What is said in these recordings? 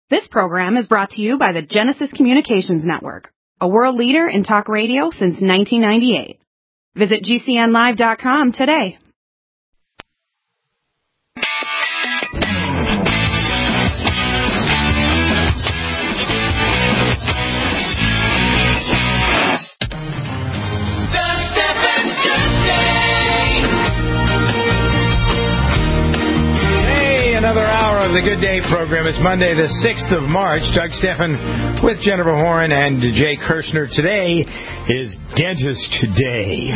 This program is brought to you by the Genesis Communications Network, a world leader in talk radio since 1998. Visit GCNlive.com today. Another hour of the Good Day program. It's Monday, the 6th of March. Doug Stephan with Jennifer Horn and Jay Kirshner. Today is Dentist Day.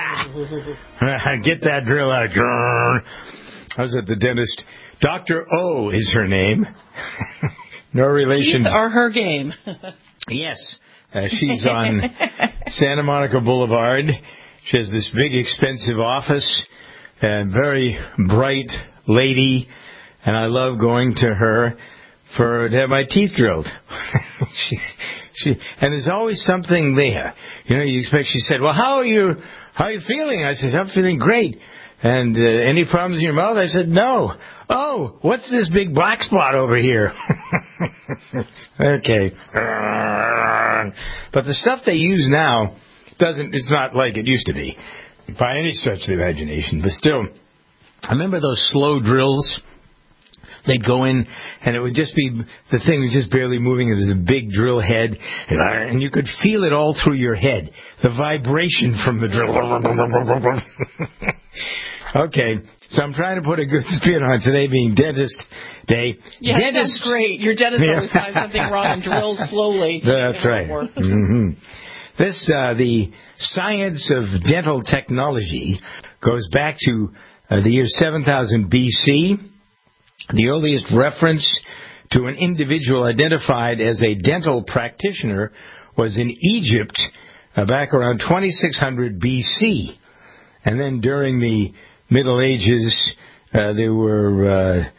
Get that drill out. I was at the dentist. Dr. O is her name. No relation. Teeth are her game. Yes. She's on Santa Monica Boulevard. She has this big, expensive office and very bright lady. And I love going to her to have my teeth drilled. And there's always something there. You know, you expect, she said, well, how are you feeling? I said, I'm feeling great. And any problems in your mouth? I said, no. Oh, what's this big black spot over here? Okay. But the stuff they use now it's not like it used to be by any stretch of the imagination. But still, I remember those slow drills. They'd go in, and it would just be, the thing was just barely moving. It was a big drill head, and you could feel it all through your head, the vibration from the drill. Okay, so I'm trying to put a good spin on today being Dentist Day. Yeah, that's great. Your dentist always finds something wrong and drills slowly. That's right. Mm-hmm. The science of dental technology goes back to the year 7000 BC. The earliest reference to an individual identified as a dental practitioner was in Egypt back around 2600 BC. And then during the Middle Ages, there were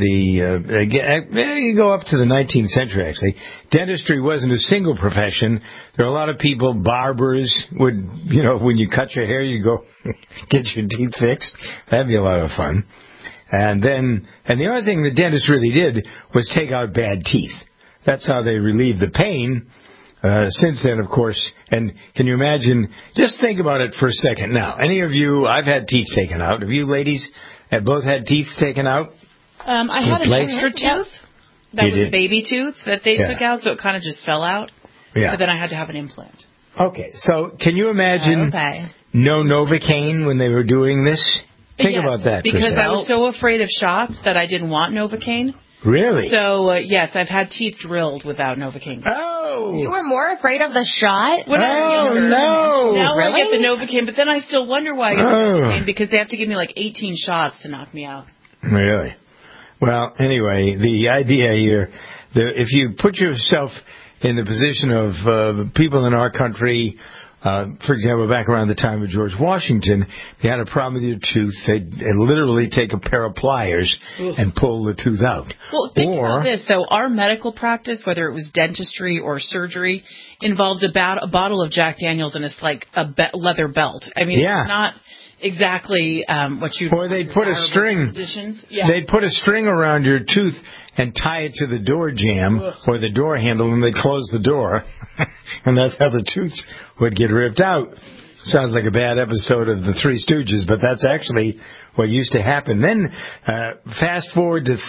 you go up to the 19th century, actually. Dentistry wasn't a single profession. There were a lot of people, barbers, when you cut your hair, you go get your teeth fixed. That'd be a lot of fun. And the only thing the dentist really did was take out bad teeth. That's how they relieved the pain. Since then, of course, and can you imagine, just think about it for a second now. Any of you, I've had teeth taken out. Have you ladies have both had teeth taken out? I had an extra tooth. That was a baby tooth that they took out, so it kind of just fell out. Yeah. But then I had to have an implant. Okay, so can you imagine no Novocaine when they were doing this? Think about that. Because I was so afraid of shots that I didn't want Novocaine. Really? So, yes, I've had teeth drilled without Novocaine. Oh! You were more afraid of the shot? When I was younger. No! Now I get the Novocaine, but then I still wonder why I get the Novocaine, because they have to give me like 18 shots to knock me out. Really? Well, anyway, the idea here, if you put yourself in the position of people in our country, for example, back around the time of George Washington, if you had a problem with your tooth, they'd literally take a pair of pliers and pull the tooth out. Well, think about this, though. Our medical practice, whether it was dentistry or surgery, involved about a bottle of Jack Daniels and it's like a leather belt. I mean, it's not exactly what you. Or they'd put a string. Yeah. They'd put a string around your tooth and tie it to the door jamb or the door handle, and they'd close the door, and that's how the tooth would get ripped out. Sounds like a bad episode of The Three Stooges, but that's actually what used to happen. Then, fast forward to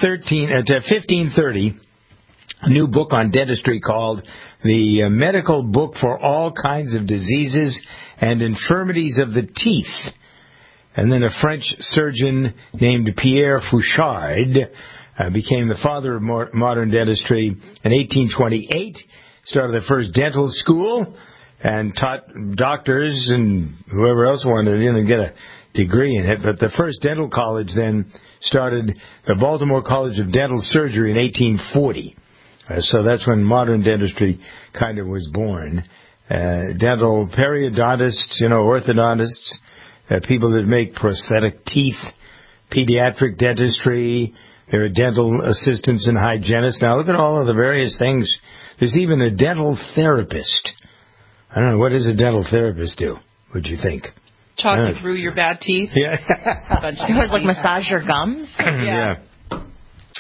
1530. A new book on dentistry called The Medical Book for All Kinds of Diseases and Infirmities of the Teeth. And then a French surgeon named Pierre Fauchard became the father of modern dentistry. In 1828, started the first dental school and taught doctors and whoever else wanted to get a degree in it. But the first dental college then started the Baltimore College of Dental Surgery in 1840. So that's when modern dentistry kind of was born. Dental periodontists, orthodontists, people that make prosthetic teeth, pediatric dentistry. There are dental assistants and hygienists. Now look at all of the various things. There's even a dental therapist. I don't know, what does a dental therapist do, would you think? Talk you through your bad teeth? Yeah. It was like massage your gums? Yeah.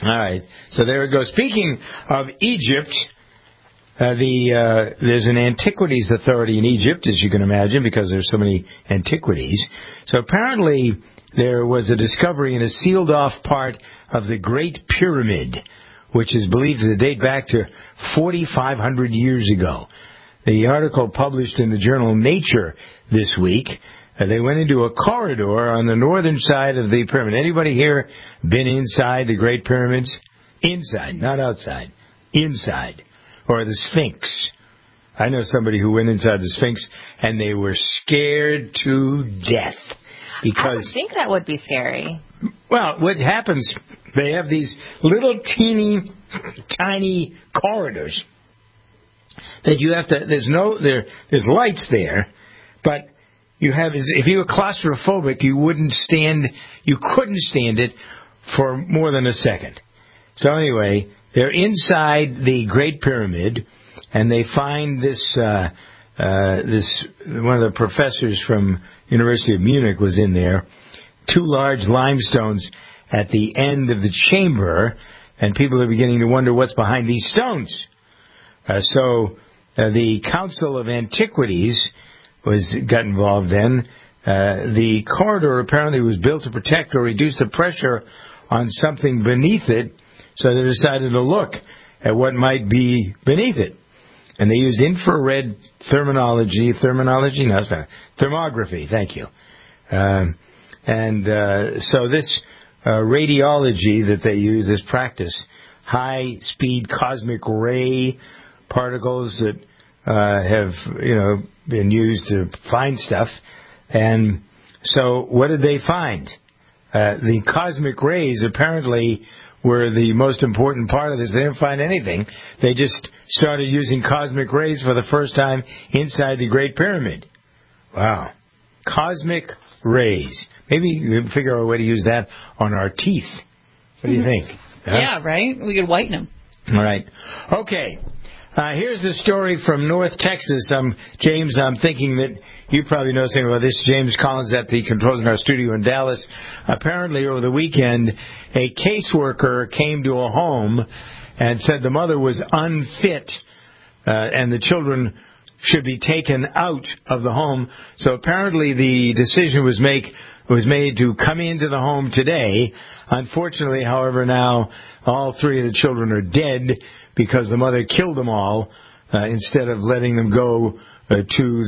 All right. So there we go. Speaking of Egypt, there's an antiquities authority in Egypt, as you can imagine, because there's so many antiquities. So apparently there was a discovery in a sealed-off part of the Great Pyramid, which is believed to date back to 4,500 years ago. The article published in the journal Nature this week, they went into a corridor on the northern side of the pyramid. Anybody here been inside the Great Pyramids? Inside, not outside. Inside. Or the Sphinx. I know somebody who went inside the Sphinx, and they were scared to death. Because I would think that would be scary. Well, what happens, they have these little teeny, tiny corridors that you have to, there's lights there, but you have, if you were claustrophobic, you couldn't stand it for more than a second. So anyway, they're inside the Great Pyramid, and they find this one of the professors from University of Munich was in there, 2 large limestones at the end of the chamber, and people are beginning to wonder what's behind these stones. So the Council of Antiquities got involved then. The corridor apparently was built to protect or reduce the pressure on something beneath it, so they decided to look at what might be beneath it. And they used infrared thermography, thank you. So this radiology that they use, this practice, high-speed cosmic ray particles that have, been used to find stuff. And so what did they find? The cosmic rays apparently were the most important part of this. They didn't find anything. They just started using cosmic rays for the first time inside the Great Pyramid. Wow. Cosmic rays. Maybe we can figure out a way to use that on our teeth. What do you think? Huh? Yeah, right? We could whiten them. All right. Okay. Here's the story from North Texas. James, I'm thinking that you probably know something about this. James Collins at the controls in our studio in Dallas. Apparently, over the weekend, a caseworker came to a home and said the mother was unfit and the children should be taken out of the home. So apparently the decision was made to come into the home today. Unfortunately, however, now all 3 of the children are dead because the mother killed them all instead of letting them go into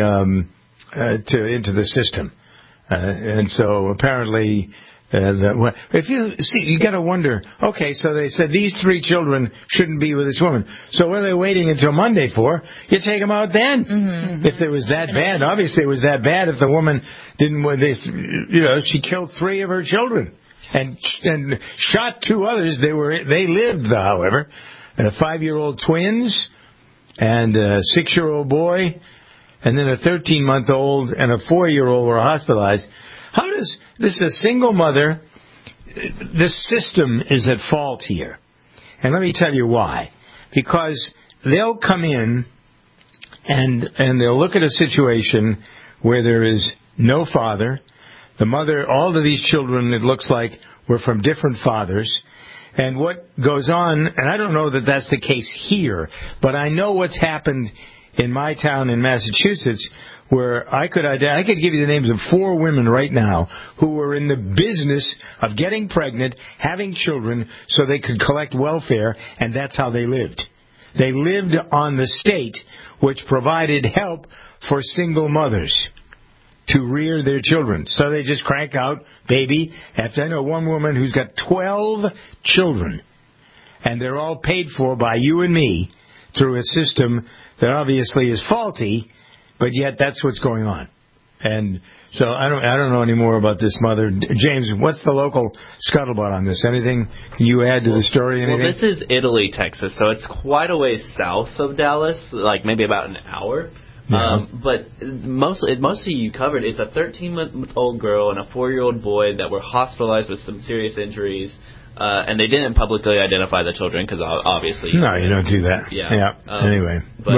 the system. And so apparently, if you see, you got to wonder. Okay, so they said these 3 children shouldn't be with this woman. So what are they waiting until Monday for? You take them out then. Mm-hmm. If it was that bad, obviously it was that bad. If the woman she killed 3 of her children and shot 2 others. They lived, however. 5-year-old twins and a 6-year-old boy, and then a 13-month-old and a 4-year-old were hospitalized. How does this a single mother? This system is at fault here, and let me tell you why. Because they'll come in and they'll look at a situation where there is no father. The mother, all of these children, it looks like, were from different fathers. And what goes on, and I don't know that that's the case here, but I know what's happened in my town in Massachusetts, where I could give you the names of 4 women right now who were in the business of getting pregnant, having children, so they could collect welfare, and that's how they lived. They lived on the state, which provided help for single mothers to rear their children. So they just crank out baby. I know one woman who's got 12 children, and they're all paid for by you and me through a system that obviously is faulty, but yet that's what's going on. And so I don't know any more about this mother. James, what's the local scuttlebutt on this? Anything can you add to the story? Anything? Well, this is Italy, Texas, so it's quite a ways south of Dallas, like maybe about an hour. Yeah. But mostly you covered. It's a 13-month-old girl and a 4-year-old boy that were hospitalized with some serious injuries, and they didn't publicly identify the children because obviously you don't do that. Yeah. Anyway,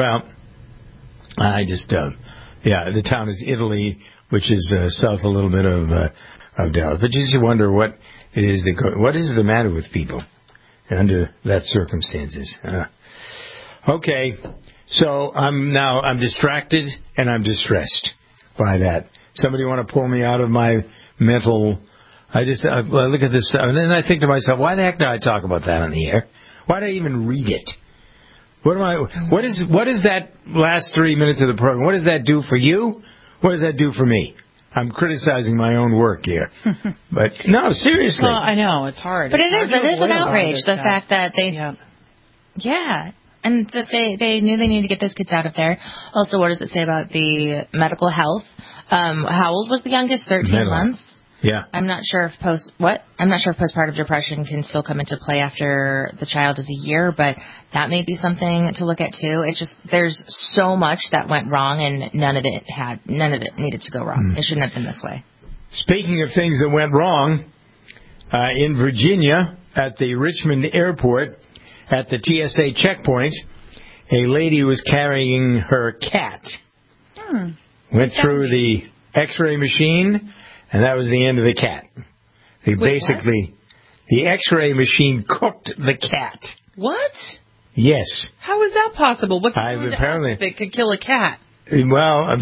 I just the town is Italy, which is south a little bit of Dallas. But you just wonder what it is what is the matter with people? under that circumstances. Okay, so I'm distracted and I'm distressed by that. Somebody want to pull me out of my mental? I look at this stuff and then I think to myself, why the heck did I talk about that on the air? Why did I even read it? What is that last 3 minutes of the program? What does that do for you? What does that do for me? I'm criticizing my own work here. But, no, seriously. Well, I know, it's hard. But it is an outrage, the fact that they... Yeah. And that they knew they needed to get those kids out of there. Also, what does it say about the medical health? How old was the youngest? 13 months? Yeah. I'm not sure if postpartum depression can still come into play after the child is a year, but that may be something to look at too. It's just there's so much that went wrong, and none of it needed to go wrong. It shouldn't have been this way. Speaking of things that went wrong, in Virginia at the Richmond airport at the TSA checkpoint, a lady was carrying her cat. Went through the X-ray machine. And that was the end of the cat. The X-ray machine cooked the cat. What? Yes. How is that possible? What apparently it could kill a cat? Well,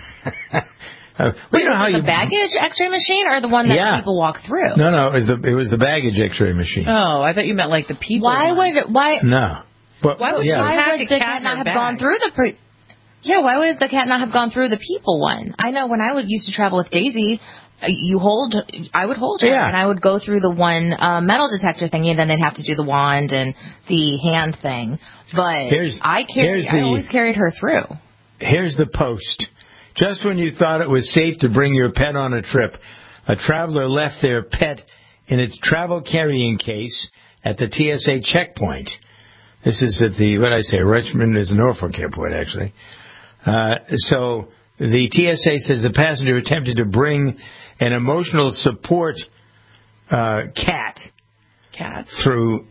Wait, the baggage X-ray machine or the one that people walk through? No, it was the baggage X-ray machine. Oh, I thought you meant like the people. Why? No. But, why would the cat not have gone through the? Why would the cat not have gone through the people one? I know when I used to travel with Daisy. I would hold her, and I would go through the one metal detector thingy, and then they'd have to do the wand and the hand thing. But I always carried her through. Here's the post. Just when you thought it was safe to bring your pet on a trip, a traveler left their pet in its travel carrying case at the TSA checkpoint. This is at Richmond is the Norfolk airport, actually. So the TSA says the passenger attempted to bring an emotional support cat through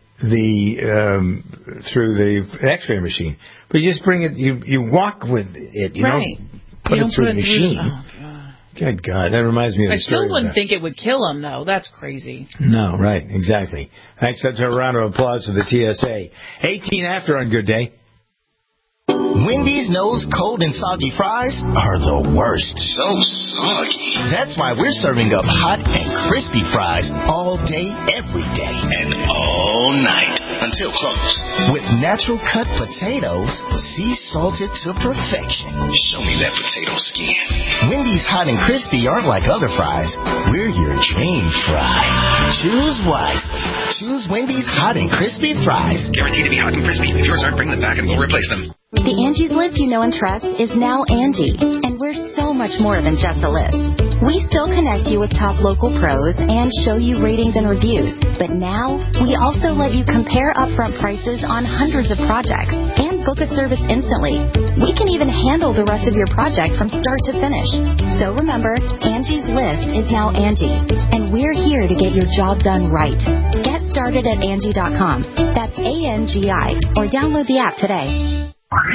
the X-ray machine, but you just bring it. You walk with it. You don't put it through the machine. Oh, God. Good God, that reminds me of the story. I still wouldn't think it would kill him, though. That's crazy. No, right, exactly. Thanks. That's a round of applause for the TSA. 18 after on Good Day. Wendy's knows cold and soggy fries are the worst. So soggy. That's why we're serving up hot and crispy fries all day, every day. And all night until close. With natural cut potatoes, sea salted to perfection. Show me that potato skin. Wendy's hot and crispy aren't like other fries. We're your dream fry. Choose wisely. Choose Wendy's hot and crispy fries. Guaranteed to be hot and crispy. If yours aren't, bring them back and we'll replace them. The Angie's List you know and trust is now Angie, and we're so much more than just a list. We still connect you with top local pros and show you ratings and reviews, but now we also let you compare upfront prices on hundreds of projects and book a service instantly. We can even handle the rest of your project from start to finish. So remember, Angie's List is now Angie, and we're here to get your job done right. Get started at Angie.com. That's ANGI, or download the app today.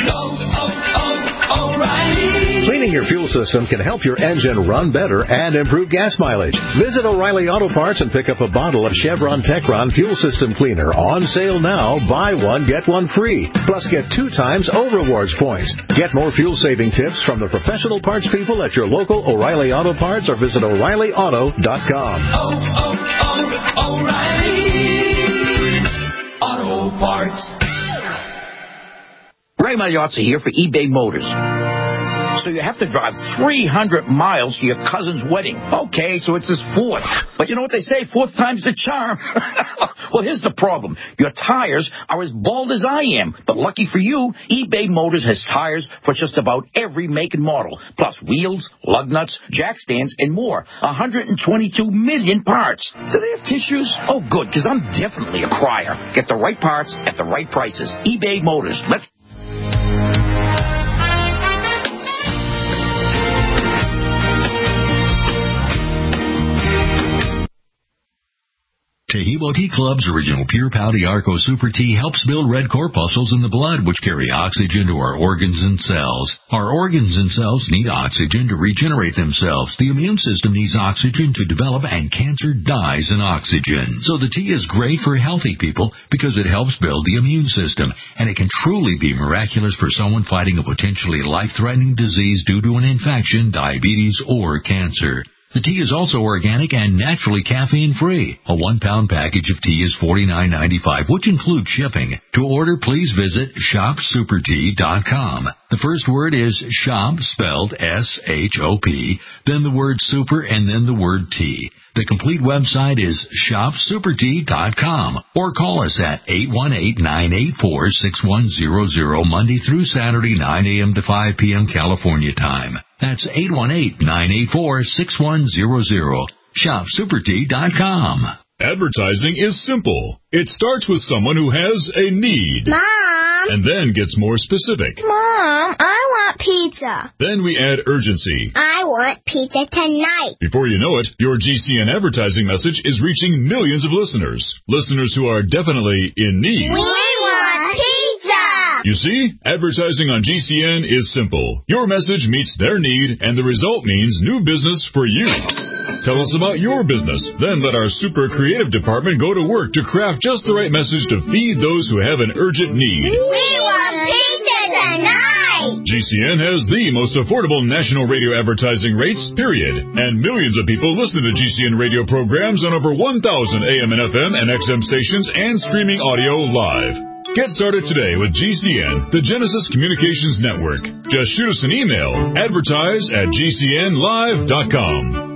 O'Reilly. Cleaning your fuel system can help your engine run better and improve gas mileage. Visit O'Reilly Auto Parts and pick up a bottle of Chevron Techron Fuel System Cleaner. On sale now. Buy one, get one free. Plus get 2 times O-Rewards points. Get more fuel-saving tips from the professional parts people at your local O'Reilly Auto Parts or visit O'ReillyAuto.com. O'Reilly Auto Parts. Ray Magliozzi here for eBay Motors. So you have to drive 300 miles to your cousin's wedding. Okay, so it's his 4th. But you know what they say, 4th time's the charm. Well, here's the problem. Your tires are as bald as I am. But lucky for you, eBay Motors has tires for just about every make and model. Plus wheels, lug nuts, jack stands, and more. 122 million parts. Do they have tissues? Oh, good, because I'm definitely a crier. Get the right parts at the right prices. eBay Motors. Let's Tahibo Tea Club's original Pure Pau Arco Super Tea helps build red corpuscles in the blood, which carry oxygen to our organs and cells. Our organs and cells need oxygen to regenerate themselves. The immune system needs oxygen to develop, and cancer dies in oxygen. So the tea is great for healthy people because it helps build the immune system, and it can truly be miraculous for someone fighting a potentially life-threatening disease due to an infection, diabetes, or cancer. The tea is also organic and naturally caffeine-free. A 1-pound package of tea is $49.95, which includes shipping. To order, please visit shopsupertea.com. The first word is shop, spelled S-H-O-P, then the word super, and then the word tea. The complete website is shopsupertea.com, or call us at 818-984-6100 Monday through Saturday, 9 a.m. to 5 p.m. California time. That's 818-984-6100. shopsupertea.com. Advertising is simple. It starts with someone who has a need. Mom! And then gets more specific. Mom, I want pizza. Then we add urgency. I want pizza tonight. Before you know it, your GCN advertising message is reaching millions of listeners. Listeners who are definitely in need. We want pizza! You see, advertising on GCN is simple. Your message meets their need, and the result means new business for you. Tell us about your business. Then let our super creative department go to work to craft just the right message to feed those who have an urgent need. We want pizza tonight! GCN has the most affordable national radio advertising rates, period. And millions of people listen to GCN radio programs on over 1,000 AM and FM and XM stations and streaming audio live. Get started today with GCN, the Genesis Communications Network. Just shoot us an email, advertise@gcnlive.com.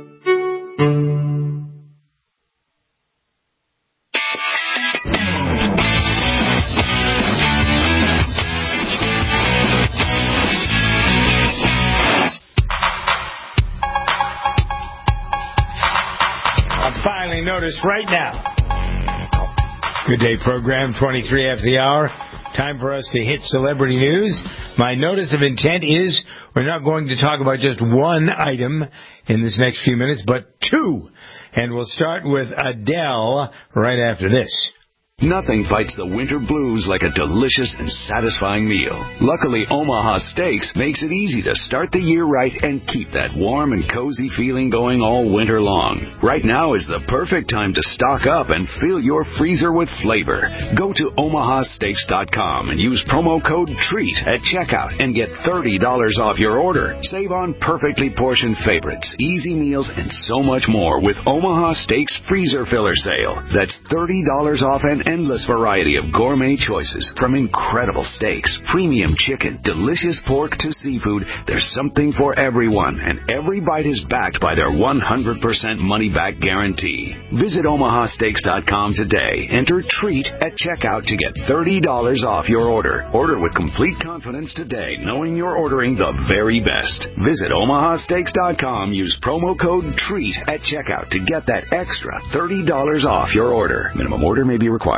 Notice right now. Good day program, 23 after the hour. Time for us to hit celebrity news. My notice of intent is we're not going to talk about just one item in this next few minutes, but two. And we'll start with Adele right after this. Nothing fights the winter blues like a delicious and satisfying meal. Luckily, Omaha Steaks makes it easy to start the year right and keep that warm and cozy feeling going all winter long. Right now is the perfect time to stock up and fill your freezer with flavor. Go to omahasteaks.com and use promo code TREAT at checkout and get $30 off your order. Save on perfectly portioned favorites, easy meals, and so much more with Omaha Steaks Freezer Filler Sale. That's $30 off an endless variety of gourmet choices, from incredible steaks, premium chicken, delicious pork to seafood. There's something for everyone, and every bite is backed by their 100% money-back guarantee. Visit omahasteaks.com today. Enter TREAT at checkout to get $30 off your order. Order with complete confidence today, knowing you're ordering the very best. Visit omahasteaks.com. Use promo code TREAT at checkout to get that extra $30 off your order. Minimum order may be required. So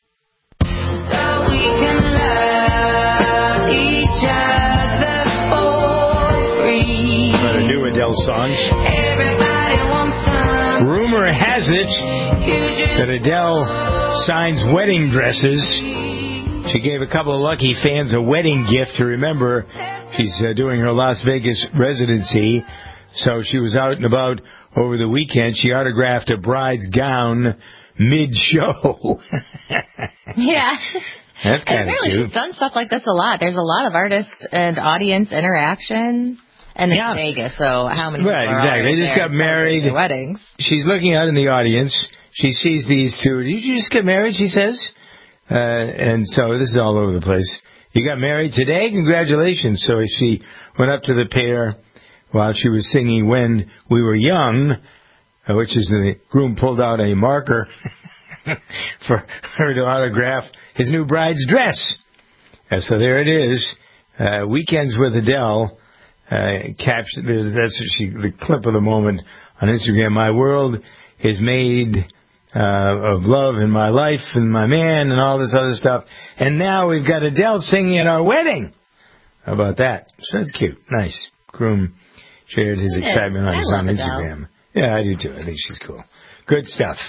we can love each other for free. One of the new Adele songs. Everybody wants some. Rumor has it that Adele signs wedding dresses. She gave a couple of lucky fans a wedding gift to remember she's doing her Las Vegas residency. So she was out and about over the weekend. She autographed a bride's gown mid-show. Yeah. That's kind of cute. She's done stuff like this a lot. There's a lot of artist and audience interaction. And it's Vegas, so how many Right, exactly. They just got married. Their weddings. She's looking out in the audience. She sees these two. Did you just get married, she says? And so this is all over the place. You got married today? Congratulations. So she went up to the pair while she was singing When We Were Young, which is the groom pulled out a marker for her to autograph his new bride's dress. So there it is. Weekends with Adele. Captured. That's the clip of the moment on Instagram. My world is made of love and my life and my man and all this other stuff. And now we've got Adele singing at our wedding. How about that? So that's cute. Nice. Groom shared his excitement on Instagram. Yeah, I do too. I think she's cool. Good stuff.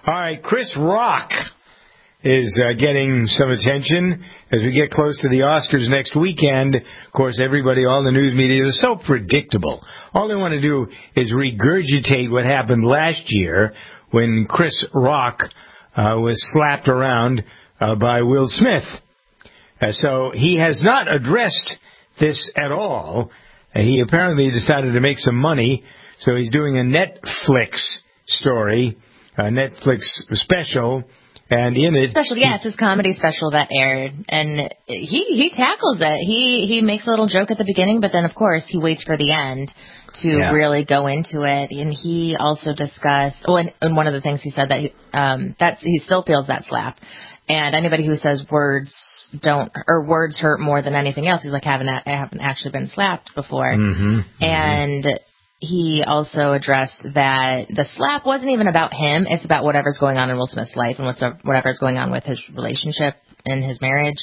All right, Chris Rock is getting some attention as we get close to the Oscars next weekend. Of course, everybody, all the news media is so predictable. All they want to do is regurgitate what happened last year when Chris Rock was slapped around by Will Smith. So he has not addressed this at all. He apparently decided to make some money, so he's doing a Netflix story, a Netflix special. And in it, it's his comedy special that aired, and he tackles it. He makes a little joke at the beginning, but then of course he waits for the end to really go into it. And he also discussed, and one of the things he said that he still feels that slap, and anybody who says words hurt more than anything else, he's like, I haven't actually been slapped before, and. He also addressed that the slap wasn't even about him. It's about whatever's going on in Will Smith's life and whatever's going on with his relationship and his marriage.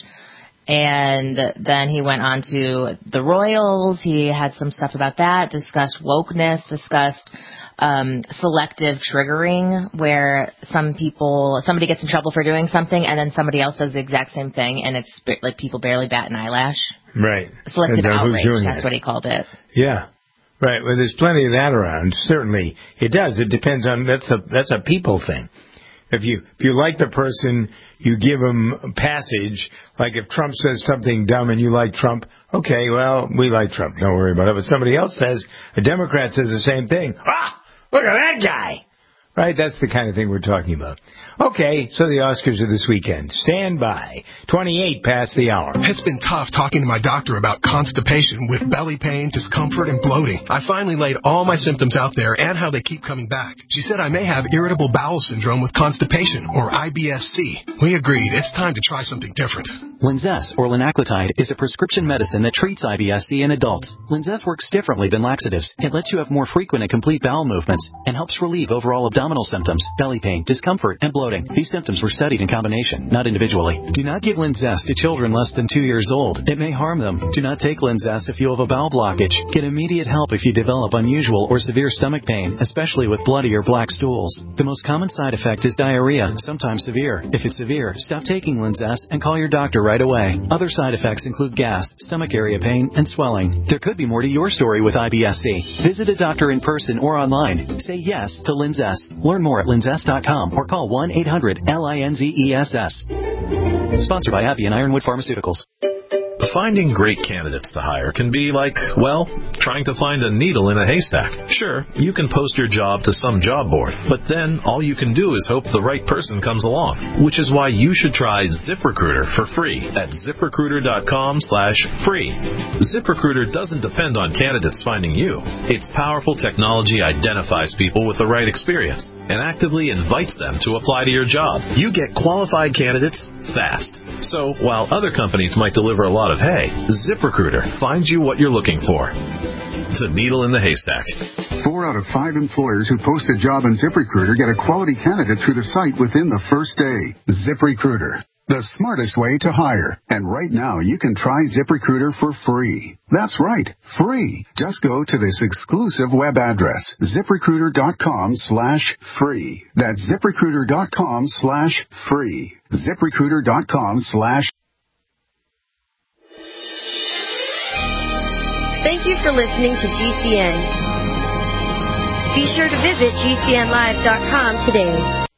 And then he went on to the Royals. He had some stuff about that, discussed wokeness, discussed selective triggering, where somebody gets in trouble for doing something and then somebody else does the exact same thing, and it's like people barely bat an eyelash. Right. Selective outrage, that's what he called it. Yeah. Right. Well, there's plenty of that around. Certainly, it does. It depends on that's a people thing. If you like the person, you give them passage. Like if Trump says something dumb and you like Trump, okay, well, we like Trump. Don't worry about it. But somebody else says, a Democrat says the same thing. Look at that guy. Right? That's the kind of thing we're talking about. Okay, so the Oscars are this weekend. Stand by. 28 past the hour. It's been tough talking to my doctor about constipation with belly pain, discomfort, and bloating. I finally laid all my symptoms out there and how they keep coming back. She said I may have irritable bowel syndrome with constipation, or IBS-C. We agreed it's time to try something different. Linzess, or linaclotide, is a prescription medicine that treats IBS-C in adults. Linzess works differently than laxatives. It lets you have more frequent and complete bowel movements and helps relieve overall abdominal symptoms, belly pain, discomfort, and bloating. These symptoms were studied in combination, not individually. Do not give Linzess to children less than 2 years old. It may harm them. Do not take Linzess if you have a bowel blockage. Get immediate help if you develop unusual or severe stomach pain, especially with bloody or black stools. The most common side effect is diarrhea, sometimes severe. If it's severe, stop taking Linzess and call your doctor right away. Other side effects include gas, stomach area pain, and swelling. There could be more to your story with IBS-C. Visit a doctor in person or online. Say yes to Linzess. Learn more at linzess.com or call 1-800-LINZESS. Sponsored by Abbey and Ironwood Pharmaceuticals. Finding great candidates to hire can be like, well, trying to find a needle in a haystack. Sure, you can post your job to some job board, but then all you can do is hope the right person comes along, which is why you should try ZipRecruiter for free at ZipRecruiter.com/free. ZipRecruiter doesn't depend on candidates finding you. Its powerful technology identifies people with the right experience and actively invites them to apply to your job. You get qualified candidates fast. So, while other companies might deliver a lot of hay, ZipRecruiter finds you what you're looking for. The needle in the haystack. 4 out of 5 employers who post a job on ZipRecruiter get a quality candidate through the site within the first day. ZipRecruiter, the smartest way to hire. And right now, you can try ZipRecruiter for free. That's right, free. Just go to this exclusive web address, ZipRecruiter.com/free. That's ZipRecruiter.com/free. ZipRecruiter.com/. Thank you for listening to GCN. Be sure to visit GCNlive.com today.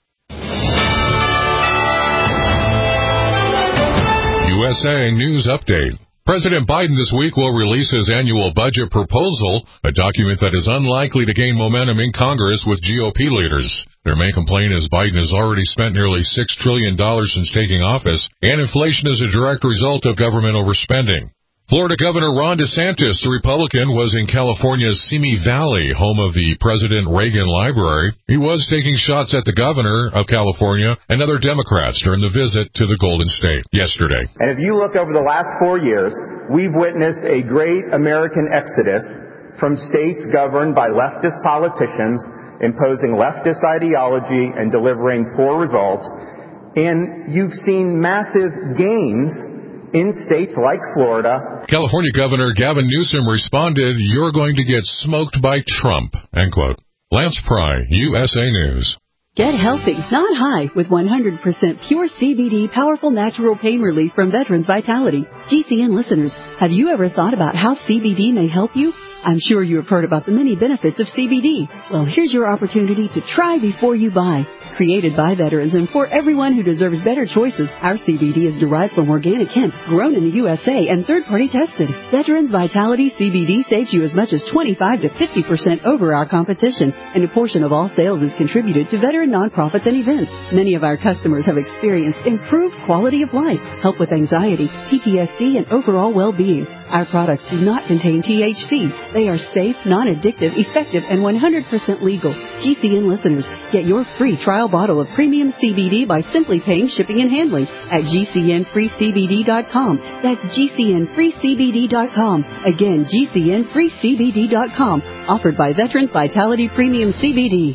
USA News Update. President Biden this week will release his annual budget proposal, a document that is unlikely to gain momentum in Congress with GOP leaders. Their main complaint is Biden has already spent nearly $6 trillion since taking office, and inflation is a direct result of government overspending. Florida Governor Ron DeSantis, the Republican, was in California's Simi Valley, home of the President Reagan Library. He was taking shots at the governor of California and other Democrats during the visit to the Golden State yesterday. And if you look over the last 4 years, we've witnessed a great American exodus from states governed by leftist politicians, imposing leftist ideology and delivering poor results. And you've seen massive gains in states like Florida. California Governor Gavin Newsom responded, "You're going to get smoked by Trump," end quote. Lance Pry, USA News. Get healthy, not high, with 100% pure CBD powerful natural pain relief from Veterans Vitality. GCN listeners, have you ever thought about how CBD may help you? I'm sure you have heard about the many benefits of CBD. Well, here's your opportunity to try before you buy. Created by veterans and for everyone who deserves better choices, our CBD is derived from organic hemp, grown in the USA, and third-party tested. Veterans Vitality CBD saves you as much as 25 to 50% over our competition, and a portion of all sales is contributed to veteran nonprofits and events. Many of our customers have experienced improved quality of life, help with anxiety, PTSD, and overall well-being. Our products do not contain THC. They are safe, non-addictive, effective, and 100% legal. GCN listeners, get your free trial bottle of premium CBD by simply paying shipping and handling at GCNFreeCBD.com. That's GCNFreeCBD.com. Again, GCNFreeCBD.com. Offered by Veterans Vitality Premium CBD.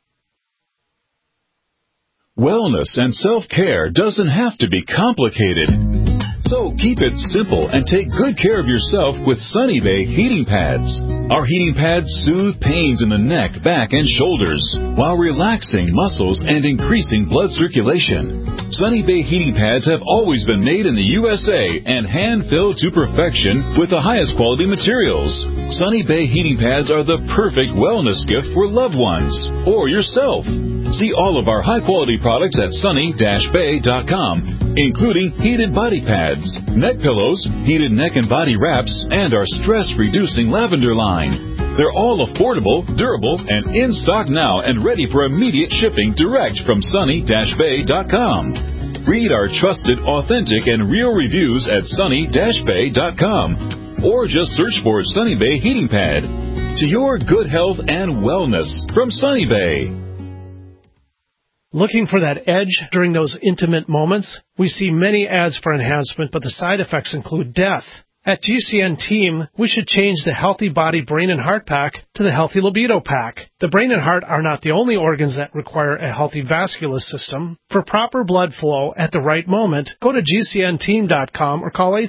Wellness and self-care doesn't have to be complicated. So keep it simple and take good care of yourself with Sunny Bay heating pads. Our heating pads soothe pains in the neck, back, and shoulders while relaxing muscles and increasing blood circulation. Sunny Bay heating pads have always been made in the USA and hand-filled to perfection with the highest quality materials. Sunny Bay heating pads are the perfect wellness gift for loved ones or yourself. See all of our high-quality products at sunny-bay.com, including heated body pads, neck pillows, heated neck and body wraps, and our stress-reducing lavender line. They're all affordable, durable, and in stock now and ready for immediate shipping direct from sunny-bay.com. Read our trusted, authentic, and real reviews at sunny-bay.com or just search for Sunny Bay Heating Pad. To your good health and wellness from Sunny Bay. Looking for that edge during those intimate moments? We see many ads for enhancement, but the side effects include death. At GCN Team, we should change the Healthy Body, Brain, and Heart Pack to the Healthy Libido Pack. The brain and heart are not the only organs that require a healthy vascular system. For proper blood flow at the right moment, go to GCNteam.com or call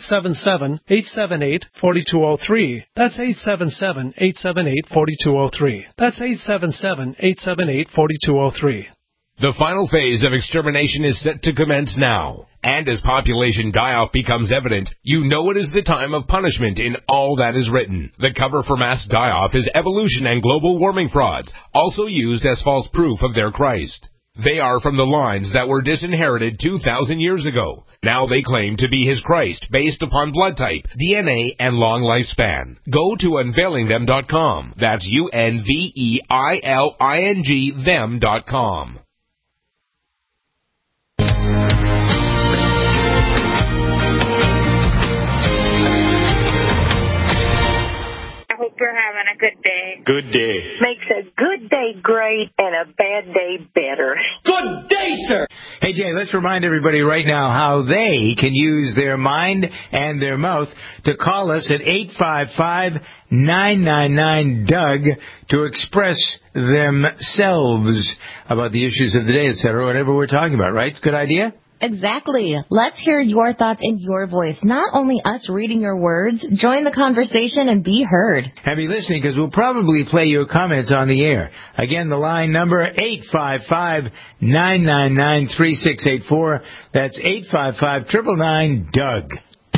877-878-4203. That's 877-878-4203. That's 877-878-4203. The final phase of extermination is set to commence now. And as population die-off becomes evident, you know it is the time of punishment in all that is written. The cover for mass die-off is evolution and global warming frauds, also used as false proof of their Christ. They are from the lines that were disinherited 2,000 years ago. Now they claim to be his Christ based upon blood type, DNA, and long lifespan. Go to unveilingthem.com. That's UNVEILING them.com. Hope you're having a good day. Good day. Makes a good day great and a bad day better. Good day, sir. Hey, Jay, let's remind everybody right now how they can use their mind and their mouth to call us at 855-999-DOUG to express themselves about the issues of the day, etc., whatever we're talking about, right? Good idea? Exactly. Let's hear your thoughts in your voice. Not only us reading your words, join the conversation and be heard. And be listening because we'll probably play your comments on the air. Again, the line number 855-999-3684. That's 855-999-DOUG.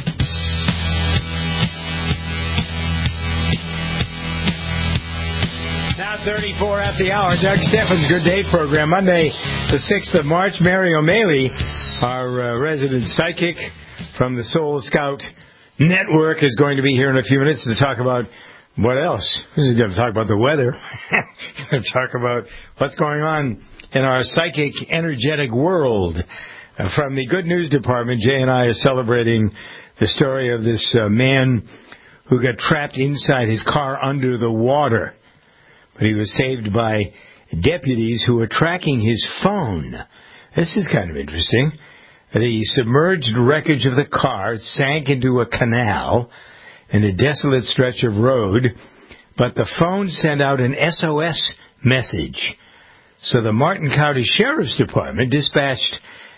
Now 34 at the hour. Doug Steffens' Good Day program. Monday, the 6th of March. Mary O'Malley, our resident psychic from the Soul Scout Network, is going to be here in a few minutes to talk about what else? He's going to talk about the weather. He's going to talk about what's going on in our psychic, energetic world. From the Good News Department, Jay and I are celebrating the story of this man who got trapped inside his car under the water. But he was saved by deputies who were tracking his phone. This is kind of interesting. The submerged wreckage of the car sank into a canal in a desolate stretch of road, but the phone sent out an SOS message. So the Martin County Sheriff's Department dispatched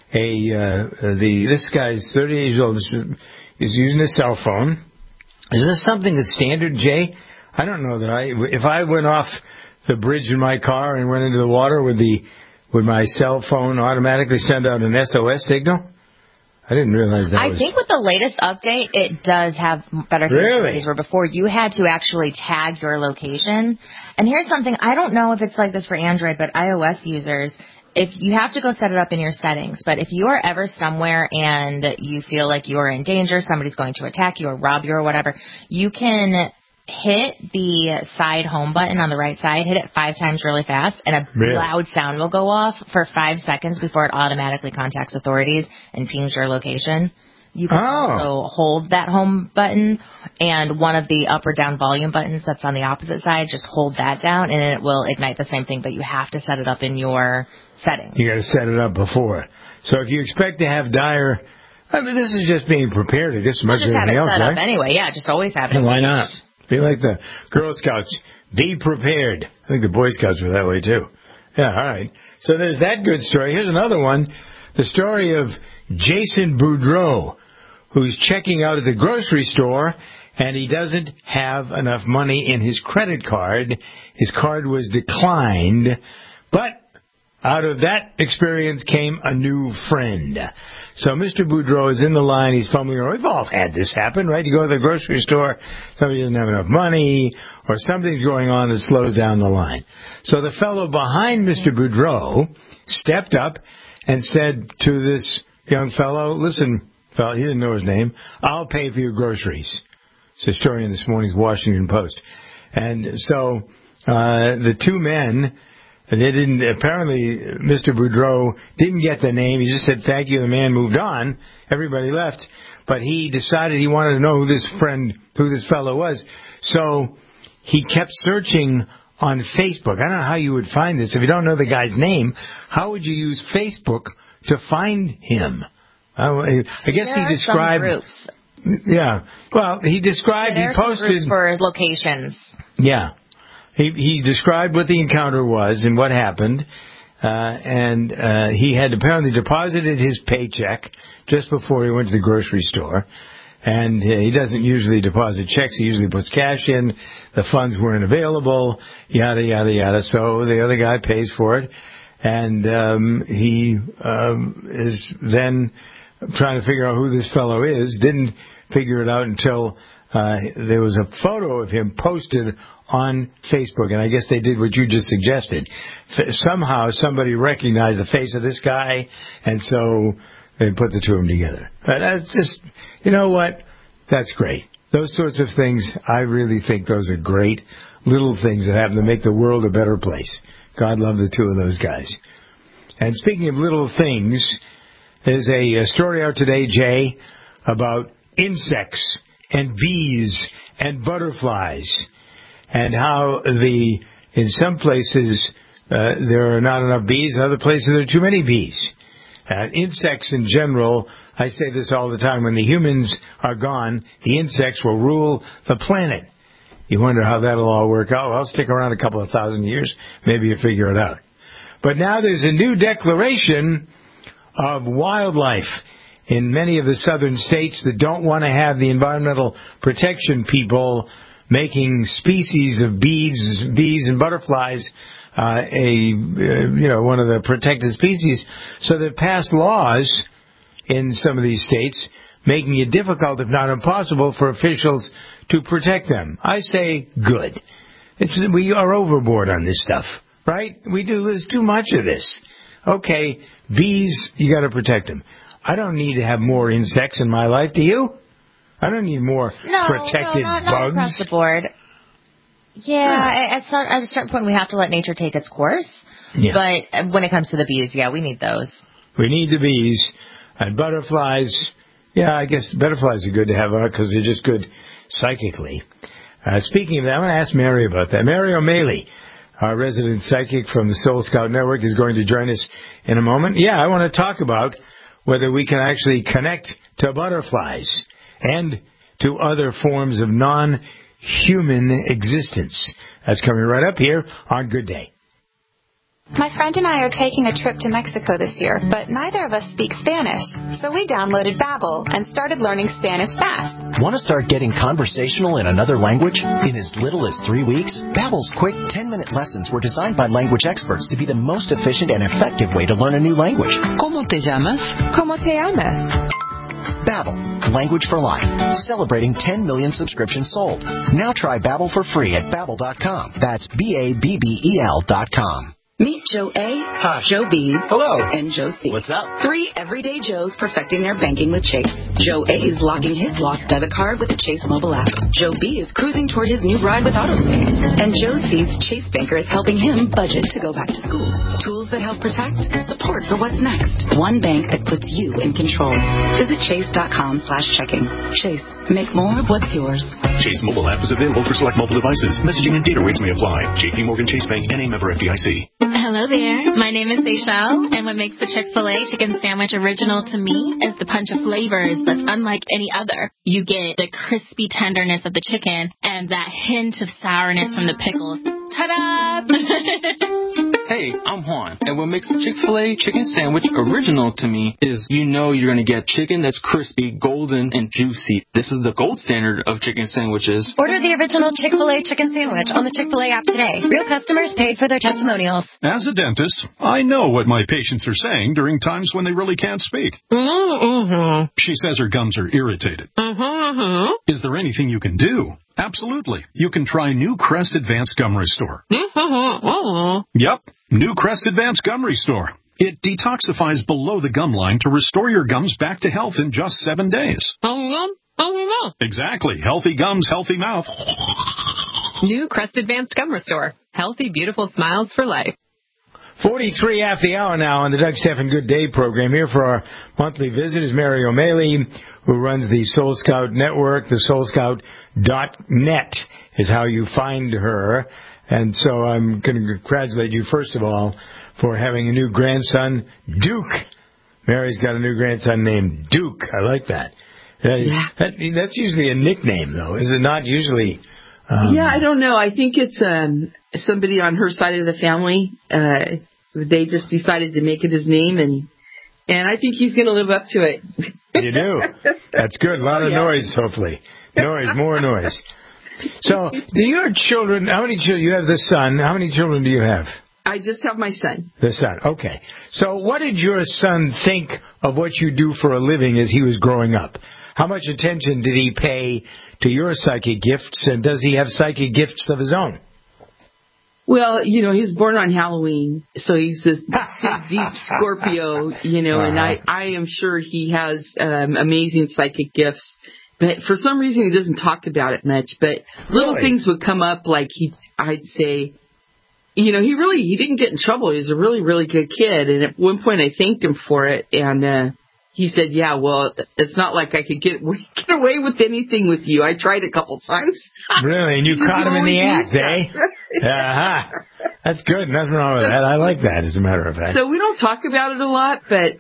this guy's 30 years old. He's using a cell phone. Is this something that's standard, Jay? I don't know that if I went off the bridge in my car and went into the water, would would my cell phone automatically send out an SOS signal? I didn't realize that. I think with the latest update, it does have better capabilities. Where before you had to actually tag your location. And here's something, I don't know if it's like this for Android, but iOS users, if you have to go set it up in your settings, but if you are ever somewhere and you feel like you're in danger, somebody's going to attack you or rob you or whatever, you can hit the side home button on the right side, hit it 5 times really fast, and a loud sound will go off for 5 seconds before it automatically contacts authorities and pings your location. You can also hold that home button, and one of the up or down volume buttons that's on the opposite side, just hold that down, and it will ignite the same thing, but you have to set it up in your settings. You got to set it up before. So if you expect to have dire... I mean, this is just being prepared, I guess, as much as anything else, right? Just have it set up anyway, yeah, just always have it. And why not? Be like the Girl Scouts. Be prepared. I think the Boy Scouts were that way, too. Yeah, all right. So there's that good story. Here's another one. The story of Jason Boudreau, who's checking out at the grocery store, and he doesn't have enough money in his credit card. His card was declined, but out of that experience came a new friend. So Mr. Boudreau is in the line. He's fumbling around. We've all had this happen, right? You go to the grocery store, somebody doesn't have enough money, or something's going on that slows down the line. So the fellow behind Mr. Boudreau stepped up and said to this young fellow, listen, fellow, he didn't know his name, I'll pay for your groceries. It's a story in this morning's Washington Post. And so the two men... And they didn't, apparently, Mr. Boudreau didn't get the name. He just said, thank you. The man moved on. Everybody left. But he decided he wanted to know who this fellow was. So he kept searching on Facebook. I don't know how you would find this. If you don't know the guy's name, how would you use Facebook to find him? I guess he described... Some groups. Yeah. Well, he described... He posted... groups for locations. Yeah. He described what the encounter was and what happened, and he had apparently deposited his paycheck just before he went to the grocery store, and he doesn't usually deposit checks. He usually puts cash in. The funds weren't available, yada, yada, yada. So the other guy pays for it, and he is then trying to figure out who this fellow is. Didn't figure it out until there was a photo of him posted on Facebook, and I guess they did what you just suggested. Somehow somebody recognized the face of this guy, and so they put the two of them together. But that's just, you know what? That's great. Those sorts of things, I really think those are great little things that happen to make the world a better place. God love the two of those guys. And speaking of little things, there's a story out today, Jay, about insects and bees and butterflies, and how in some places there are not enough bees, in other places there are too many bees. Insects in general, I say this all the time, when the humans are gone, the insects will rule the planet. You wonder how that'll all work out. Well, I'll stick around a couple of thousand years, maybe you figure it out. But now there's a new declaration of wildlife in many of the southern states that don't want to have the environmental protection people making species of bees and butterflies one of the protected species. So they passed laws in some of these states making it difficult, if not impossible, for officials to protect them. I say good. We are overboard on this stuff, right? There's too much of this. Okay, bees, you got to protect them. I don't need to have more insects in my life, do you? I don't need more protected bugs. Not across the board. Yeah, at a certain point we have to let nature take its course. Yeah. But when it comes to the bees, yeah, we need those. We need the bees. And butterflies, yeah, I guess butterflies are good to have because they're just good psychically. Speaking of that, I'm going to ask Mary about that. Mary O'Malley, our resident psychic from the Soul Scout Network, is going to join us in a moment. Yeah, I want to talk about whether we can actually connect to butterflies and to other forms of non-human existence. That's coming right up here on Good Day. My friend and I are taking a trip to Mexico this year, but neither of us speak Spanish. So we downloaded Babbel and started learning Spanish fast. Want to start getting conversational in another language in as little as 3 weeks? Babbel's quick 10-minute lessons were designed by language experts to be the most efficient and effective way to learn a new language. ¿Cómo te llamas? ¿Cómo te llamas? Babbel, language for life, celebrating 10 million subscriptions sold. Now try Babbel for free at Babbel.com. That's BABBEL.com. Meet Joe A, Hi. Joe B, Hello. and Joe C. What's up? 3 everyday Joes perfecting their banking with Chase. Joe A is locking his lost debit card with the Chase mobile app. Joe B is cruising toward his new ride with AutoSave. And Joe C's Chase banker is helping him budget to go back to school. Tools that help protect, support for what's next. One bank that puts you in control. Visit chase.com/checking. Chase, make more of what's yours. Chase mobile app is available for select mobile devices. Messaging and data rates may apply. JP Morgan Chase Bank, NA member FDIC. Hello there. My name is Seychelle, and what makes the Chick-fil-A chicken sandwich original to me is the punch of flavors that's unlike any other. You get the crispy tenderness of the chicken and that hint of sourness from the pickles. Ta-da! Hey, I'm Juan, and what makes the Chick-fil-A chicken sandwich original to me is you know you're going to get chicken that's crispy, golden, and juicy. This is the gold standard of chicken sandwiches. Order the original Chick-fil-A chicken sandwich on the Chick-fil-A app today. Real customers paid for their testimonials. As a dentist, I know what my patients are saying during times when they really can't speak. Mm-hmm. She says her gums are irritated. Mm-hmm. Is there anything you can do? Absolutely. You can try New Crest Advanced Gum Restore. Mm-hmm. Yep, New Crest Advanced Gum Restore. It detoxifies below the gum line to restore your gums back to health in just 7 days. Exactly. Healthy gums, healthy mouth. New Crest Advanced Gum Restore. Healthy, beautiful smiles for life. 43 after the hour now on the Doug Stephan Good Day program. Here for our monthly visit is Mary O'Malley, who runs the Soul Scout Network. The soulscout.net is how you find her. And so I'm going to congratulate you, first of all, for having a new grandson, Duke. Mary's got a new grandson named Duke. I like that. That's usually a nickname, though. Is it not usually? Yeah, I don't know. I think it's somebody on her side of the family. They just decided to make it his name, and I think he's going to live up to it. You do? That's good. A lot of noise, hopefully. More noise. So, do your children, how many children, you have the son, how many children do you have? I just have my son. The son, okay. So what did your son think of what you do for a living as he was growing up? How much attention did he pay to your psychic gifts, and does he have psychic gifts of his own? Well, he was born on Halloween, so he's this deep Scorpio, and I am sure he has amazing psychic gifts. But for some reason, he doesn't talk about it much. But little things would come up, like I'd say, he didn't get in trouble. He was a really, really good kid. And at one point, I thanked him for it, and he said, "Yeah, well, it's not like I could get away with anything with you. I tried a couple times." Really? And you caught him in the act, eh? That's good. Nothing wrong with that. I like that, as a matter of fact. So we don't talk about it a lot, but,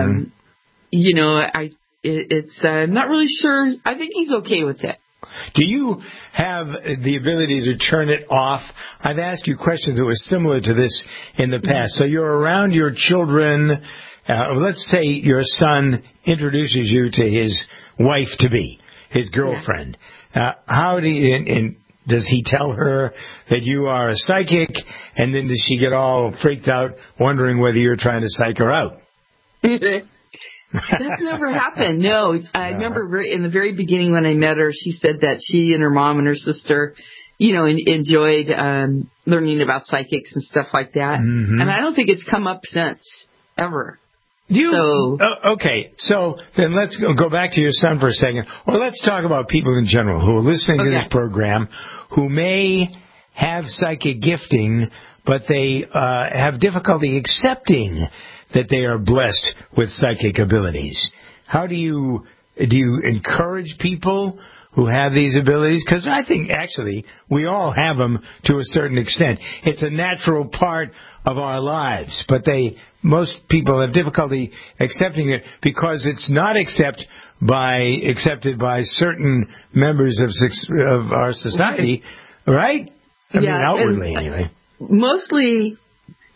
I'm not really sure. I think he's okay with it. Do you have the ability to turn it off? I've asked you questions that were similar to this in the past. So you're around your children. Let's say your son introduces you to his wife-to-be, his girlfriend. How do you, and does he tell her that you are a psychic, and then does she get all freaked out wondering whether you're trying to psych her out? That's never happened. No, I remember in the very beginning when I met her, she said that she and her mom and her sister, enjoyed learning about psychics and stuff like that. Mm-hmm. And I don't think it's come up since, ever. Okay, so then let's go back to your son for a second. Or let's talk about people in general who are listening to this program who may have psychic gifting, but they have difficulty accepting that they are blessed with psychic abilities. How do you encourage people who have these abilities? Because I think, actually, we all have them to a certain extent. It's a natural part of our lives, but most people have difficulty accepting it because it's not accepted by certain members of our society, right? I mean, outwardly, anyway. Mostly,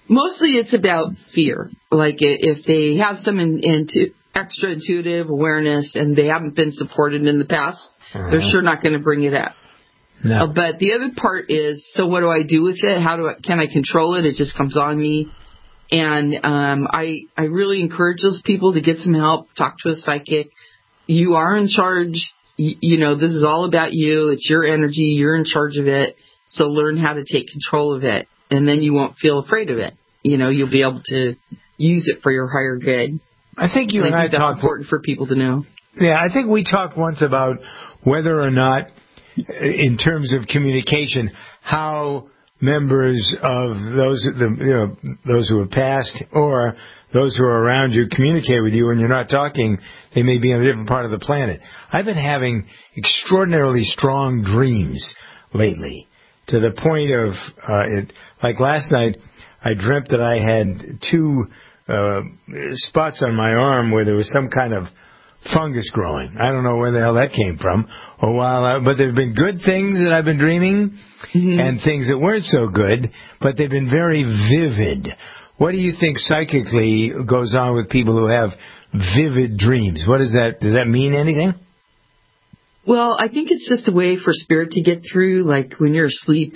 Mostly it's about fear. Like if they have some extra intuitive awareness and they haven't been supported in the past, they're sure not going to bring it up. No. But the other part is, so what do I do with it? Can I control it? It just comes on me. And I really encourage those people to get some help, talk to a psychic. You are in charge. This is all about you. It's your energy. You're in charge of it. So learn how to take control of it. And then you won't feel afraid of it. You'll be able to use it for your higher good. I think you and I talked. That's important for people to know. Yeah, I think we talked once about whether or not, in terms of communication, how members of those who have passed or those who are around you communicate with you when you're not talking. They may be on a different part of the planet. I've been having extraordinarily strong dreams lately, to the point of like last night, I dreamt that I had 2 spots on my arm where there was some kind of fungus growing. I don't know where the hell that came from. But there have been good things that I've been dreaming and things that weren't so good, but they've been very vivid. What do you think psychically goes on with people who have vivid dreams? What is that? Does that mean anything? Well, I think it's just a way for spirit to get through. Like when you're asleep,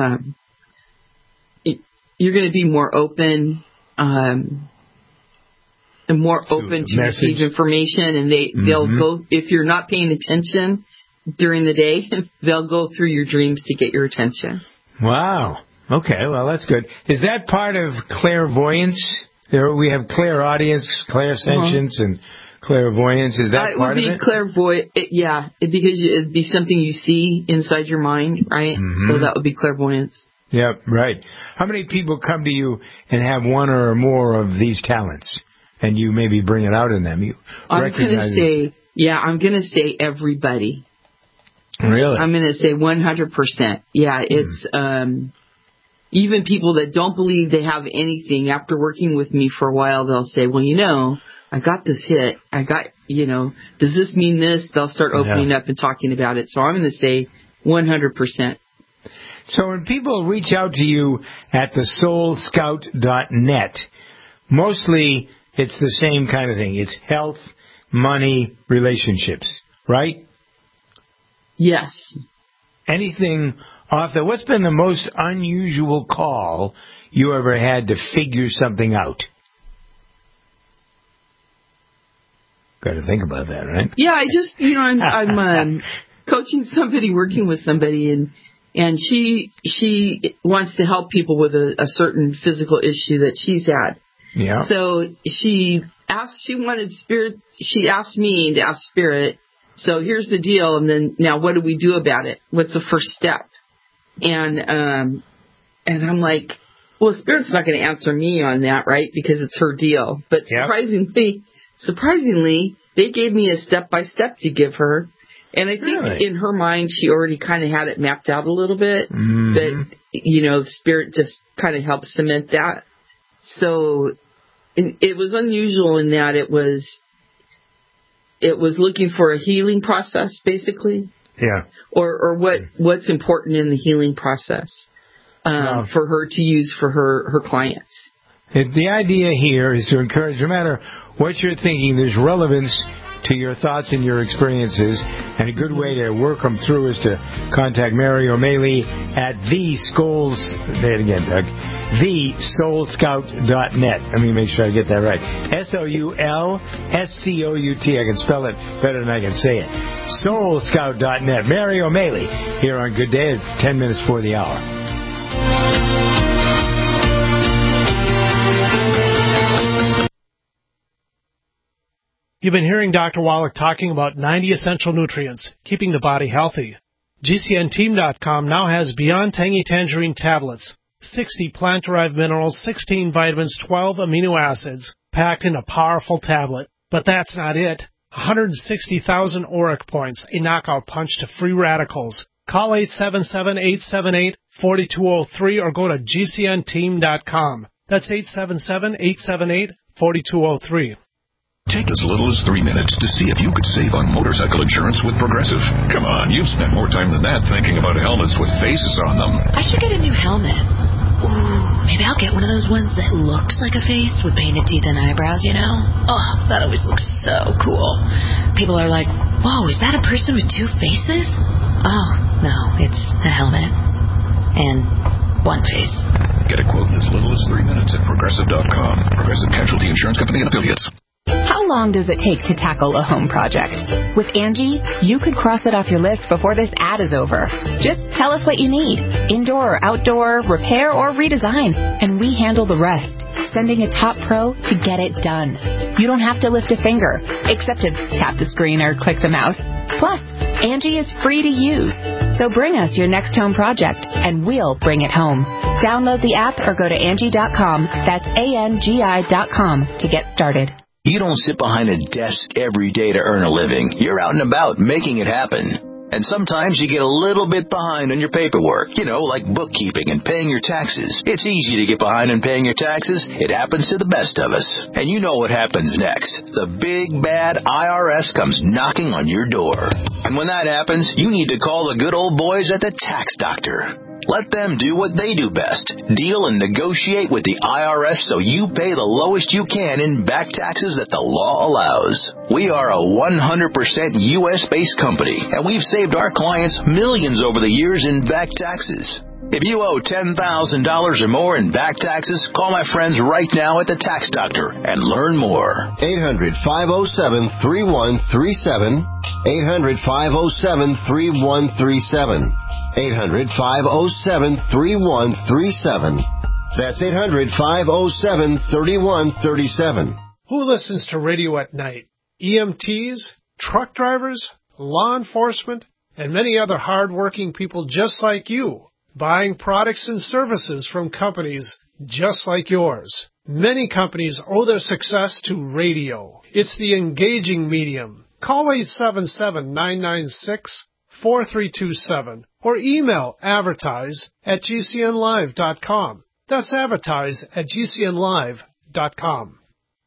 you're going to be more open, and more open to receive information, and they'll go, if you're not paying attention during the day, they'll go through your dreams to get your attention. Wow. Okay, well, that's good. Is that part of clairvoyance? We have clairaudience, clairsentience, and clairvoyance. Is that part of it? Clairvoyance, yeah, because it'd be something you see inside your mind, right? So that would be clairvoyance. Yep, right. How many people come to you and have one or more of these talents, and you maybe bring it out in them? I'm going to say everybody. Really? I'm going to say 100%. Yeah, it's even people that don't believe they have anything. After working with me for a while, they'll say, well, I got this hit. Does this mean this? They'll start opening up and talking about it. So I'm going to say 100%. So when people reach out to you at thesoulscout.net, mostly it's the same kind of thing. It's health, money, relationships, right? Yes. Anything off that? What's been the most unusual call you ever had to figure something out? Got to think about that, right? Yeah, I just, I'm coaching somebody, working with somebody, and she wants to help people with a certain physical issue that she's had. Yeah. So she asked me to ask Spirit, so here's the deal, and then now what do we do about it? What's the first step? And I'm like, well, Spirit's not going to answer me on that, right? Because it's her deal. But surprisingly, they gave me a step-by-step to give her. And I think in her mind, she already kind of had it mapped out a little bit. But, Spirit just kind of helped cement that. So it was unusual in that it was looking for a healing process, basically. Yeah. Or what's important in the healing process for her to use for her clients. The idea here is to encourage, no matter what you're thinking, there's relevance to your thoughts and your experiences, and a good way to work them through is to contact Mary O'Malley at thesoulscout.net. Let me make sure I get that right. SOULSCOUT. I can spell it better than I can say it. Soulscout.net. Mary O'Malley here on Good Day at 10 minutes before the hour. You've been hearing Dr. Wallach talking about 90 essential nutrients, keeping the body healthy. GCNteam.com now has Beyond Tangy Tangerine tablets, 60 plant-derived minerals, 16 vitamins, 12 amino acids, packed in a powerful tablet. But that's not it. 160,000 auric points, a knockout punch to free radicals. Call 877-878-4203 or go to GCNteam.com. That's 877-878-4203. Take as little as 3 minutes to see if you could save on motorcycle insurance with Progressive. Come on, you've spent more time than that thinking about helmets with faces on them. I should get a new helmet. ooh, maybe I'll get one of those ones that looks like a face with painted teeth and eyebrows, you know? Oh, that always looks so cool. People are like, whoa, is that a person with two faces? Oh, no, it's a helmet. And one face. Get a quote in as little as 3 minutes at Progressive.com. Progressive Casualty Insurance Company and Affiliates. How long does it take to tackle a home project? With Angie, you could cross it off your list before this ad is over. Just tell us what you need. Indoor or outdoor, repair or redesign. And we handle the rest. Sending a top pro to get it done. You don't have to lift a finger, except to tap the screen or click the mouse. Plus, Angie is free to use. So bring us your next home project, and we'll bring it home. Download the app or go to Angie.com. That's ANGI.com to get started. You don't sit behind a desk every day to earn a living. You're out and about making it happen. And sometimes you get a little bit behind on your paperwork, like bookkeeping and paying your taxes. It's easy to get behind on paying your taxes. It happens to the best of us. And you know what happens next. The big, bad IRS comes knocking on your door. And when that happens, you need to call the good old boys at the Tax Doctor. Let them do what they do best. Deal and negotiate with the IRS so you pay the lowest you can in back taxes that the law allows. We are a 100% U.S.-based company, and we've saved our clients millions over the years in back taxes. If you owe $10,000 or more in back taxes, call my friends right now at the Tax Doctor and learn more. 800-507-3137. 800-507-3137. 800-507-3137. That's 800-507-3137. Who listens to radio at night? EMTs, truck drivers, law enforcement, and many other hard-working people just like you, buying products and services from companies just like yours. Many companies owe their success to radio. It's the engaging medium. Call 877-996-4327 or email advertise@gcnlive.com. That's advertise@gcnlive.com.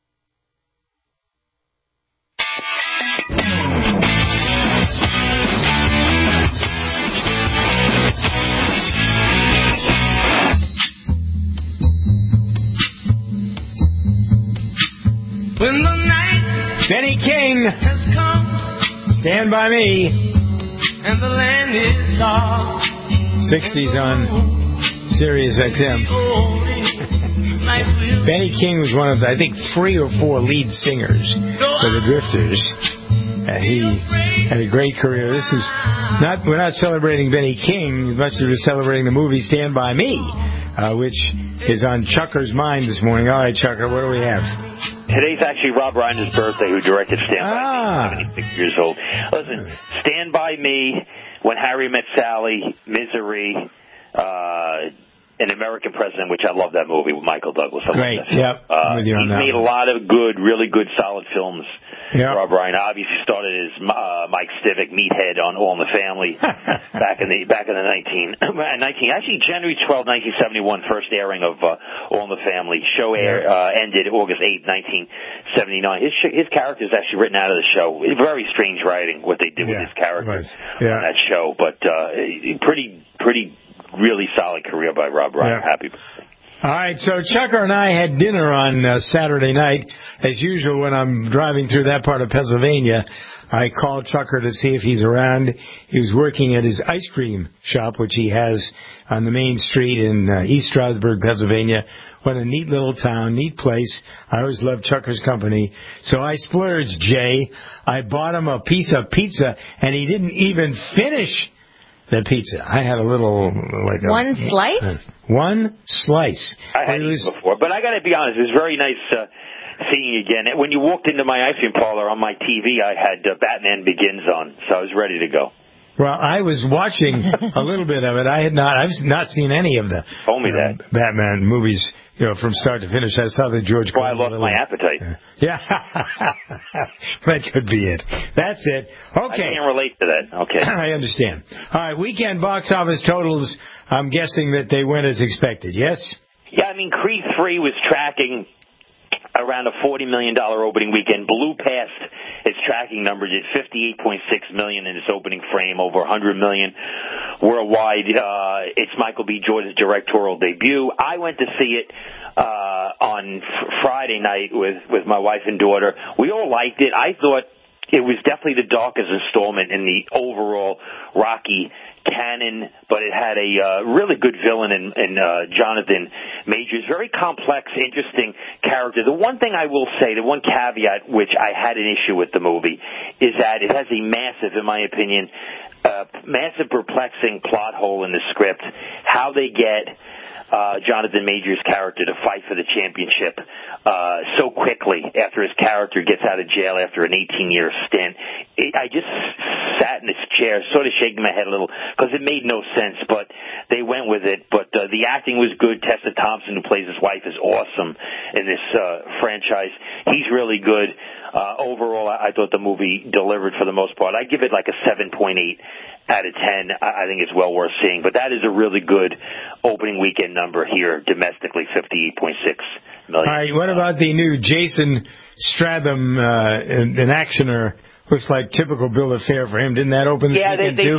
When the night Benny King has come, Stand By Me, and the land is dark. 60s on Sirius XM. Benny King was one of, I think, 3 or 4 lead singers for the Drifters. He had a great career. This is not, we're not celebrating Benny King as much as we're celebrating the movie Stand By Me, which is on Chucker's mind this morning. All right, Chucker, what do we have? Today's actually Rob Reiner's birthday, who directed Stand By Me, 76 years old. Listen, Stand By Me, When Harry Met Sally, Misery, An American President, which I love that movie with Michael Douglas. Great, yep. He's made a lot of good, really good, solid films. Yep. Rob Reiner obviously started as Mike Stivic, Meathead on All in the Family back in the actually January 12, 1971, first airing of All in the Family. Show ended August 8, 1979. His character is actually written out of the show. Very strange writing what they did with his characters on that show, but pretty really solid career by Rob Reiner. Happy birthday. All right, so Chucker and I had dinner on Saturday night. As usual, when I'm driving through that part of Pennsylvania, I called Chucker to see if he's around. He was working at his ice cream shop, which he has on the main street in East Stroudsburg, Pennsylvania. What a neat little town, neat place. I always loved Chucker's company. So I splurged, Jay. I bought him a piece of pizza, and he didn't even finish the pizza. I had a little, like one slice? One slice. I had eaten before, but I got to be honest, it was very nice seeing you again. When you walked into my ice cream parlor on my TV, I had Batman Begins on, so I was ready to go. Well, I was watching a little bit of it. I've not seen any of the Batman movies, from start to finish. I saw the George Clooney. Well, I lost my appetite. Yeah. That could be it. That's it. Okay. I can't relate to that. Okay. I understand. All right, weekend box office totals, I'm guessing that they went as expected, yes? Yeah, I mean, Creed 3 was tracking around a $40 million opening weekend, blew past its tracking numbers at $58.6 million in its opening frame, over $100 million worldwide. It's Michael B. Jordan's directorial debut. I went to see it on Friday night with my wife and daughter. We all liked it. I thought it was definitely the darkest installment in the overall Rocky canon, but it had a really good villain in Jonathan Majors. Very complex, interesting character. The one thing I will say, the one caveat which I had an issue with the movie, is that it has a massive, in my opinion, massive perplexing plot hole in the script. How they get Jonathan Majors' character to fight for the championship so quickly after his character gets out of jail after an 18-year stint. I just sat in this chair sort of shaking my head a little because it made no sense, but they went with it. But the acting was good. Tessa Thompson, who plays his wife, is awesome in this franchise. He's really good. Overall, I thought the movie delivered for the most part. I give it like a 7.8 out of 10. I think it's well worth seeing. But that is a really good opening weekend number here domestically, $58.6 million. All right, what about the new Jason Statham, an actioner? Looks like typical bill of fare for him. Didn't that open this weekend too?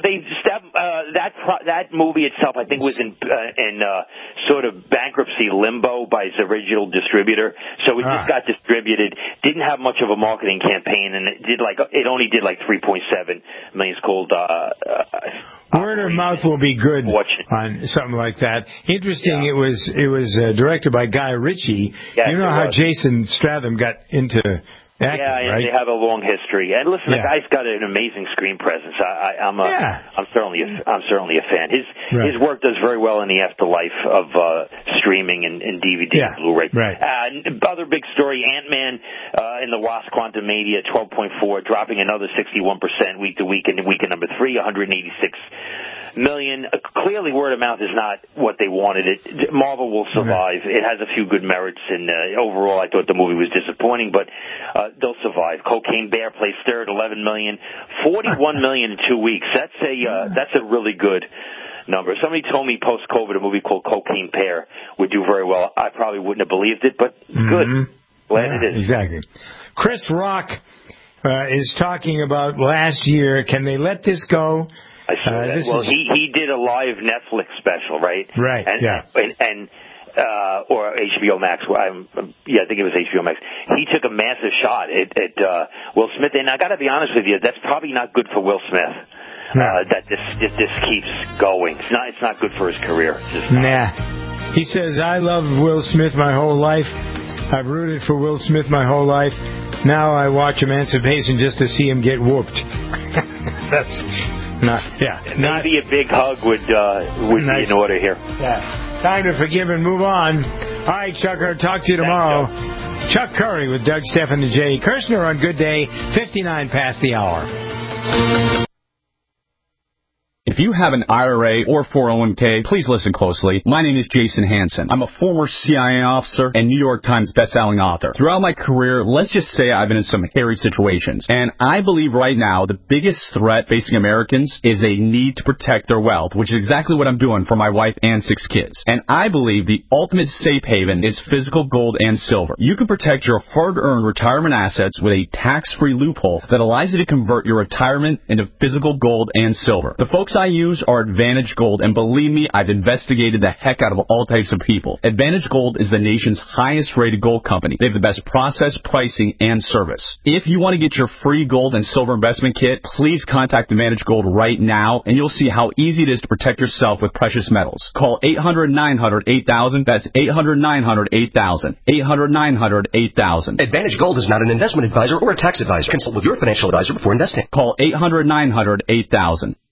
That movie itself, I think, was in sort of bankruptcy limbo by its original distributor. So it just got distributed. Didn't have much of a marketing campaign, and it only did like 3.7 million. It's called word of mouth will be good on something like that. Interesting. Yeah. It was directed by Guy Ritchie. Yeah, you know how Jason Statham got into acting, right? They have a long history. And listen, the guy's got an amazing screen presence. I'm certainly a fan. His work does very well in the afterlife of streaming and DVD and Blu-ray. Right. Other big story: Ant-Man in the Wasp: Quantumania, 12.4, dropping another 61% week to week. In weekend number 3, 186 million. Clearly, word of mouth is not what they wanted. Marvel will survive. It has a few good merits, and overall, I thought the movie was disappointing, but they'll survive. Cocaine Bear plays third, 11 million, 41 million in 2 weeks. That's a really good number. Somebody told me post-COVID a movie called Cocaine Bear would do very well. I probably wouldn't have believed it, but good. Glad it is. Exactly. Chris Rock is talking about last year. Can they let this go? I saw that. Well, he did a live Netflix special, right? Right. And or HBO Max. I think it was HBO Max. He took a massive shot at Will Smith, and I got to be honest with you, that's probably not good for Will Smith. That this keeps going. It's not good for his career. Nah. He says, I loved Will Smith my whole life. I've rooted for Will Smith my whole life. Now I watch Emancipation just to see him get whooped. That's not. Maybe a big hug would be in order here. Yeah. Time to forgive and move on. All right, Chuck, I'll talk to you tomorrow. Thanks, Chuck Curry with Doug, Stephan, and Jay Kirshner on Good Day, 59 past the hour. If you have an IRA or 401k, please listen closely. My name is Jason Hansen. I'm a former CIA officer and New York Times bestselling author. Throughout my career, let's just say I've been in some hairy situations. And I believe right now the biggest threat facing Americans is a need to protect their wealth, which is exactly what I'm doing for my wife and 6 kids. And I believe the ultimate safe haven is physical gold and silver. You can protect your hard-earned retirement assets with a tax-free loophole that allows you to convert your retirement into physical gold and silver. The folks I use are Advantage Gold, and believe me, I've investigated the heck out of all types of people. Advantage Gold is the nation's highest rated gold company. They have the best process, pricing, and service. If you want to get your free gold and silver investment kit, please contact Advantage Gold right now, and you'll see how easy it is to protect yourself with precious metals. Call 800-900-8000. That's 800-900-8000. 800-900-8000. Advantage Gold is not an investment advisor or a tax advisor. Consult with your financial advisor before investing. Call 800-900-8000.